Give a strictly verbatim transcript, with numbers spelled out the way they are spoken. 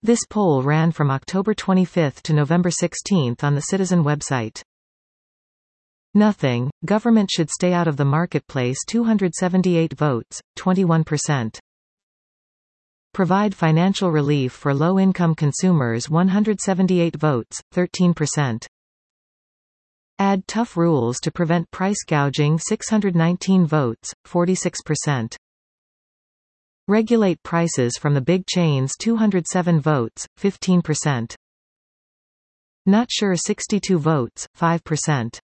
This poll ran from October twenty-fifth to November sixteenth on the Citizen website. Nothing, government should stay out of the marketplace two hundred seventy-eight votes, twenty-one percent. Provide financial relief for low-income consumers one hundred seventy-eight votes, thirteen percent. Add tough rules to prevent price gouging six hundred nineteen votes, forty-six percent. Regulate prices from the big chains two hundred seven votes, fifteen percent. Not sure sixty-two votes, five percent.